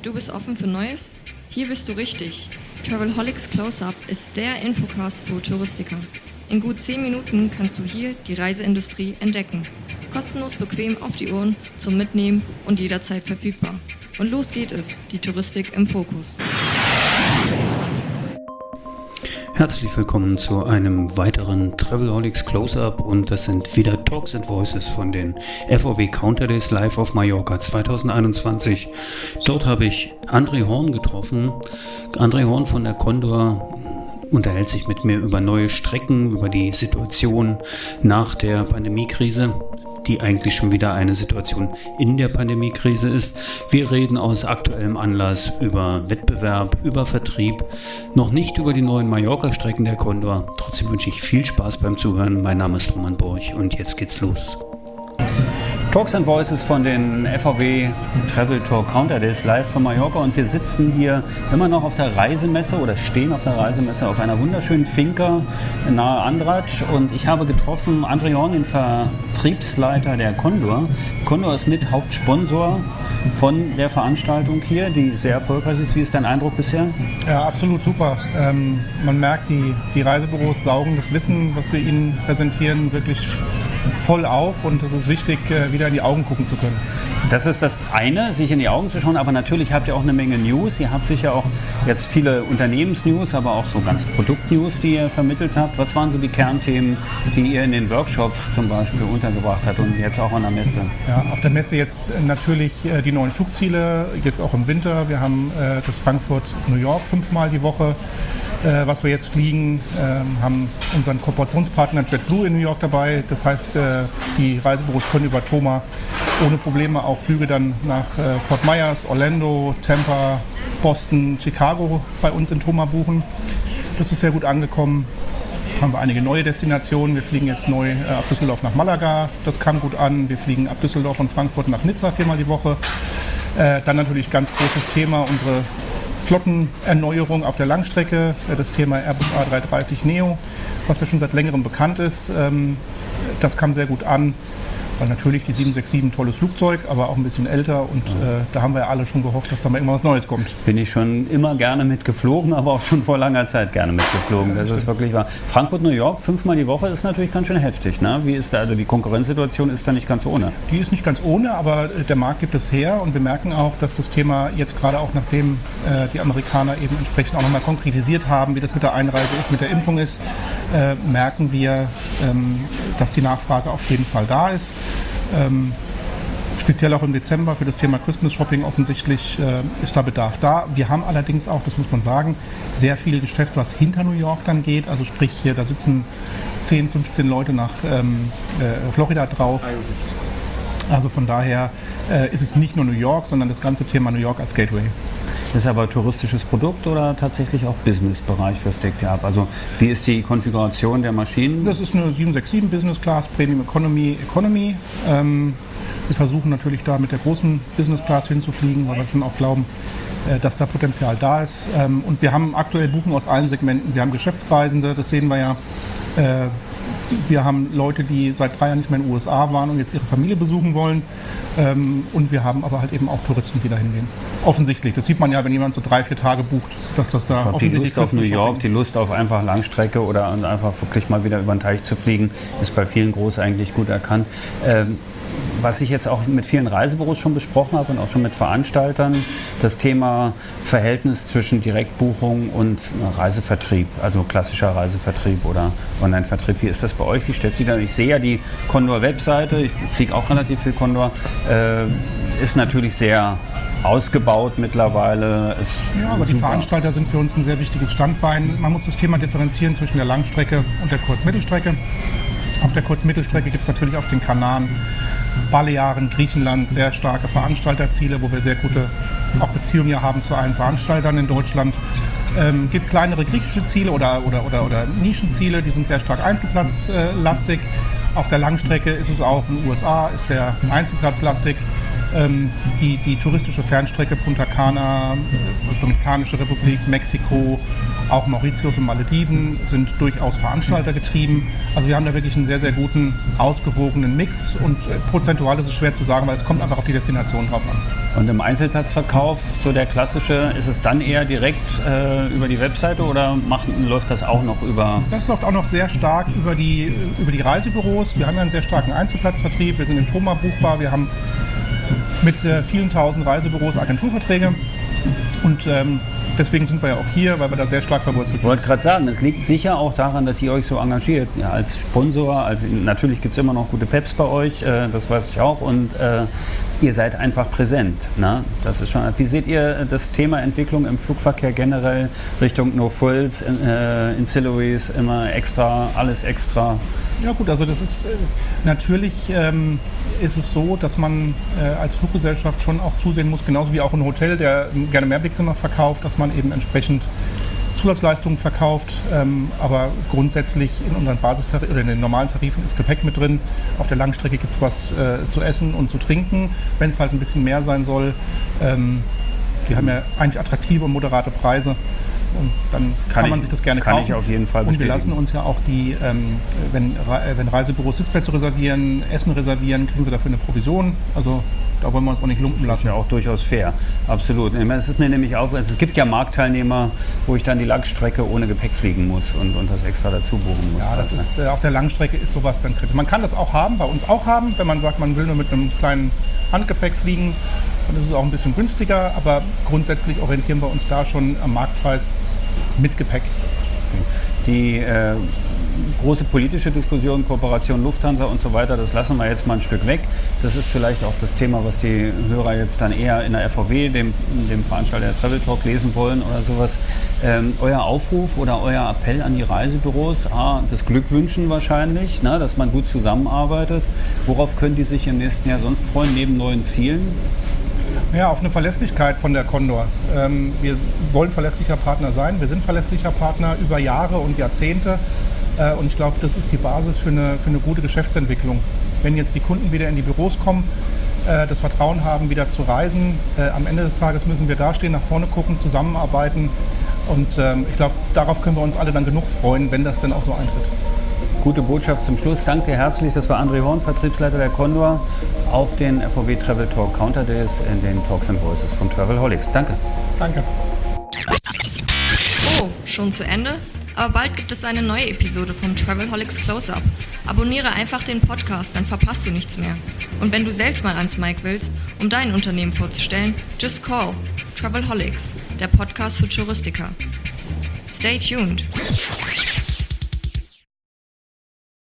Du bist offen für Neues? Hier bist du richtig. Travelholics Close-Up ist der Infocast für Touristiker. In gut 10 Minuten kannst du hier die Reiseindustrie entdecken. Kostenlos bequem auf die Ohren, zum Mitnehmen und jederzeit verfügbar. Und los geht es, die Touristik im Fokus. Herzlich willkommen zu einem weiteren Travelholics Close-Up und das sind wieder Talks and Voices von den FOW Counter Days Live auf Mallorca 2021. Dort habe ich André Horn getroffen. André Horn von der Condor unterhält sich mit mir über neue Strecken, über die Situation nach der Pandemiekrise, die eigentlich schon wieder eine Situation in der Pandemiekrise ist. Wir reden aus aktuellem Anlass über Wettbewerb, über Vertrieb, noch nicht über die neuen Mallorca-Strecken der Condor. Trotzdem wünsche ich viel Spaß beim Zuhören. Mein Name ist Roman Borch und jetzt geht's los. Talks and Voices von den FOW Travel Tour Counter Days live von Mallorca und wir sitzen hier immer noch auf der Reisemesse oder stehen auf der Reisemesse auf einer wunderschönen Finca nahe Andratx und ich habe getroffen André Horn, den Vertriebsleiter der Condor. Condor ist mit Hauptsponsor von der Veranstaltung hier, die sehr erfolgreich ist. Wie ist dein Eindruck bisher? Ja, absolut super. Man merkt, die Reisebüros saugen das Wissen, was wir ihnen präsentieren, wirklich voll auf und es ist wichtig, wieder in die Augen gucken zu können. Das ist das eine, sich in die Augen zu schauen, aber natürlich habt ihr auch eine Menge News. Ihr habt sicher auch jetzt viele Unternehmensnews, aber auch so ganze Produktnews, die ihr vermittelt habt. Was waren so die Kernthemen, die ihr in den Workshops zum Beispiel untergebracht habt und jetzt auch an der Messe? Ja, auf der Messe jetzt natürlich die neuen Flugziele, jetzt auch im Winter. Wir haben das Frankfurt-New York 5-mal die Woche. Was wir jetzt fliegen, haben unseren Kooperationspartner JetBlue in New York dabei. Das heißt, die Reisebüros können über Thoma ohne Probleme auch Flüge dann nach Fort Myers, Orlando, Tampa, Boston, Chicago bei uns in Thoma buchen. Das ist sehr gut angekommen. Haben wir einige neue Destinationen. Wir fliegen jetzt neu ab Düsseldorf nach Malaga. Das kam gut an. Wir fliegen ab Düsseldorf und Frankfurt nach Nizza 4-mal die Woche. Dann natürlich ganz großes Thema, unsere Flottenerneuerung auf der Langstrecke, das Thema Airbus A330 Neo, was ja schon seit längerem bekannt ist. Das kam sehr gut an, weil natürlich die 767 ein tolles Flugzeug, aber auch ein bisschen älter und da haben wir ja alle schon gehofft, dass da mal irgendwas Neues kommt. Bin ich schon immer gerne mitgeflogen, aber auch schon vor langer Zeit gerne mitgeflogen. Das ist wirklich wahr. Frankfurt, New York, 5-mal die Woche ist natürlich ganz schön heftig. Ne? Wie ist da, also die Konkurrenzsituation ist da nicht ganz ohne? Die ist nicht ganz ohne, aber der Markt gibt es her und wir merken auch, dass das Thema jetzt gerade auch nachdem die Amerikaner eben entsprechend auch nochmal konkretisiert haben, wie das mit der Einreise ist, mit der Impfung ist, merken wir, dass die Nachfrage auf jeden Fall da ist. Speziell auch im Dezember für das Thema Christmas Shopping offensichtlich ist da Bedarf da. Wir haben allerdings auch, das muss man sagen, sehr viel Geschäft, was hinter New York dann geht. Also sprich, hier, da sitzen 10, 15 Leute nach Florida drauf. Also von daher ist es nicht nur New York, sondern das ganze Thema New York als Gateway. Ist aber touristisches Produkt oder tatsächlich auch Business-Bereich, was deckt ihr ab? Also wie ist die Konfiguration der Maschinen? Das ist eine 767 Business Class, Premium Economy. Wir versuchen natürlich da mit der großen Business Class hinzufliegen, weil wir schon auch glauben, dass da Potenzial da ist. Und wir haben aktuell Buchungen aus allen Segmenten. Wir haben Geschäftsreisende, das sehen wir ja. Wir haben Leute, die seit 3 Jahren nicht mehr in den USA waren und jetzt ihre Familie besuchen wollen. Und wir haben aber halt eben auch Touristen, die da hingehen. Offensichtlich. Das sieht man ja, wenn jemand so 3-4 Tage bucht, dass das da offensichtlich ist. Die Lust auf New York, die Lust auf einfach Langstrecke oder einfach wirklich mal wieder über den Teich zu fliegen, ist bei vielen groß eigentlich gut erkannt. Was ich jetzt auch mit vielen Reisebüros schon besprochen habe und auch schon mit Veranstaltern, das Thema Verhältnis zwischen Direktbuchung und Reisevertrieb, also klassischer Reisevertrieb oder Online-Vertrieb. Wie ist das bei euch? Wie stellt sich da? Ich sehe ja die Condor-Webseite, ich fliege auch relativ viel Condor, ist natürlich sehr ausgebaut mittlerweile. Ja, aber die Veranstalter sind für uns ein sehr wichtiges Standbein. Man muss das Thema differenzieren zwischen der Langstrecke und der Kurzmittelstrecke. Auf der Kurzmittelstrecke gibt es natürlich auf den Kanaren, Balearen, Griechenland sehr starke Veranstalterziele, wo wir sehr gute auch Beziehungen haben zu allen Veranstaltern in Deutschland. Gibt kleinere griechische Ziele oder Nischenziele, die sind sehr stark einzelplatzlastig. Auf der Langstrecke ist es auch in den USA, ist sehr einzelplatzlastig. Die touristische Fernstrecke Punta Cana, Dominikanische Republik, Mexiko, Auch Mauritius und Malediven sind durchaus Veranstalter getrieben. Also wir haben da wirklich einen sehr, sehr guten, ausgewogenen Mix und prozentual ist es schwer zu sagen, weil es kommt einfach auf die Destination drauf an. Und im Einzelplatzverkauf, so der klassische, ist es dann eher direkt über die Webseite oder läuft das auch noch über? Das läuft auch noch sehr stark über die Reisebüros. Wir haben ja einen sehr starken Einzelplatzvertrieb. Wir sind in Thoma buchbar. Wir haben mit vielen tausend Reisebüros Agenturverträge. Und deswegen sind wir ja auch hier, weil wir da sehr stark verwurzelt sind. Ich wollte gerade sagen, es liegt sicher auch daran, dass ihr euch so engagiert. Ja, als Sponsor, natürlich gibt es immer noch gute Peps bei euch, das weiß ich auch. Und ihr seid einfach präsent. Ne? Das ist schon. Wie seht ihr das Thema Entwicklung im Flugverkehr generell Richtung No-Frills, Ancillaries, immer extra, alles extra? Ja gut, also das ist natürlich ist es so, dass man als Fluggesellschaft schon auch zusehen muss, genauso wie auch ein Hotel, der gerne Mehrblickszimmer verkauft, dass man eben entsprechend Zusatzleistungen verkauft, aber grundsätzlich in unseren Basistarifen oder in den normalen Tarifen ist Gepäck mit drin. Auf der Langstrecke gibt es was zu essen und zu trinken, wenn es halt ein bisschen mehr sein soll. Die haben ja eigentlich attraktive und moderate Preise. Und dann kann man sich das gerne kaufen. Kann ich auf jeden Fall bestätigen. Und wir lassen uns ja auch wenn Reisebüros Sitzplätze reservieren, Essen reservieren, kriegen sie dafür eine Provision. Also da wollen wir uns auch nicht lumpen lassen. Das ist ja auch durchaus fair, absolut. Es ist mir nämlich auch, es gibt ja Marktteilnehmer, wo ich dann die Langstrecke ohne Gepäck fliegen muss und das extra dazu buchen muss. Ja, das ist, auf der Langstrecke ist sowas dann kritisch. Man kann das auch haben, bei uns auch haben, wenn man sagt, man will nur mit einem kleinen Handgepäck fliegen. Dann ist es auch ein bisschen günstiger, aber grundsätzlich orientieren wir uns da schon am Marktpreis mit Gepäck. Die große politische Diskussion, Kooperation Lufthansa und so weiter, das lassen wir jetzt mal ein Stück weg. Das ist vielleicht auch das Thema, was die Hörer jetzt dann eher in der FVW, dem Veranstalter der Travel Talk, lesen wollen oder sowas. Euer Aufruf oder euer Appell an die Reisebüros, das Glück wünschen wahrscheinlich, ne, dass man gut zusammenarbeitet. Worauf können die sich im nächsten Jahr sonst freuen, neben neuen Zielen? Ja, auf eine Verlässlichkeit von der Condor. Wir wollen verlässlicher Partner sein. Wir sind verlässlicher Partner über Jahre und Jahrzehnte. Und ich glaube, das ist die Basis für eine gute Geschäftsentwicklung. Wenn jetzt die Kunden wieder in die Büros kommen, das Vertrauen haben, wieder zu reisen, am Ende des Tages müssen wir dastehen, nach vorne gucken, zusammenarbeiten. Und ich glaube, darauf können wir uns alle dann genug freuen, wenn das dann auch so eintritt. Gute Botschaft zum Schluss. Danke dir herzlich. Das war André Horn, Vertriebsleiter der Condor auf den FVW Travel Talk Counter Days in den Talks and Voices von Travelholics. Danke. Danke. Oh, schon zu Ende? Aber bald gibt es eine neue Episode vom Travelholics Close-Up. Abonniere einfach den Podcast, dann verpasst du nichts mehr. Und wenn du selbst mal ans Mic willst, um dein Unternehmen vorzustellen, just call Travelholics, der Podcast für Touristiker. Stay tuned.